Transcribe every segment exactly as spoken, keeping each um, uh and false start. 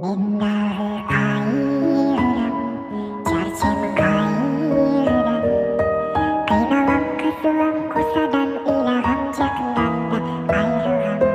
Мен дағы қайғырам, шаршаймын қайғыдан. Қиналам, қысылам, қосадан илағам, жақындан да айрылғам.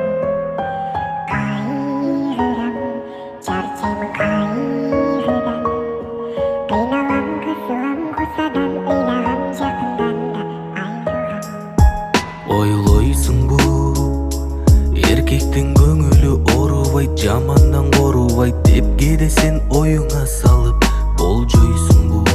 Қайғырам, шаршаймын қайғыдан. Қиналам, қысылам, қосадан илағам, жақындан да айрылғам. Ойлойсың бу эркектин көңүлү оорубайт, жамандан корубайт деп кээде сен оюңа салып болжойсуң бу.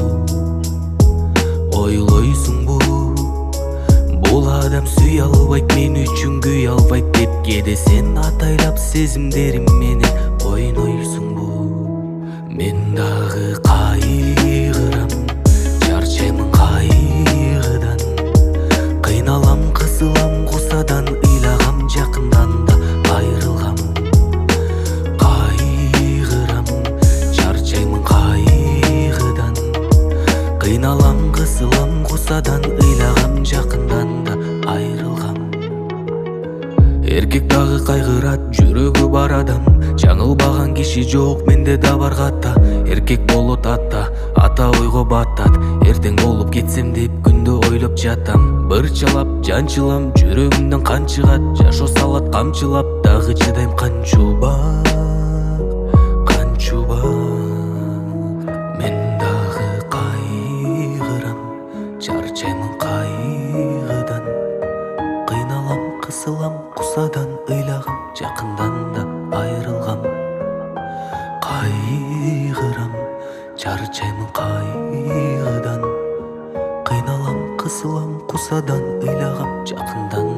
Ойлойсуң бу бул адам сүйө албайт, мен үчүн күй албайт деп кээде сен атайлап сезимдерим менен ойнойсуң бу. Мен дагы кайгырам, чарчаймын кайгыдан. Кыйналам, кысылам, кусадан ыйлагам, жакындан да айрылгам. Кайгырам, чарчаймын кайгыдан. Кыйналам, кысылам, кусадан ыйлагам, жакындан да айрылгам. Эркек дагы кайгырат, жүрөгү бар адам. Жаңылбаган киши жок менде да бар ката. Эркек болот ата, ата ойго батат. Эртең болуп кетсем деп күндө ойлоп жатам. Бырчалап, жанчылам, жүрөгүмдөн кан чыгат. Жашоо салат камчылап, дагы чыдайм канчубак, канчубак. Мен дагы кайгырам, чарчаймын кайгыдан. Кыйналам, кысылам, кусадан ыйлагам, жакындан да айрылгам. Кайгырам, чарчаймын кайгыдан. Кыйналам, кысылам, кусадан ыйлагам, жакындан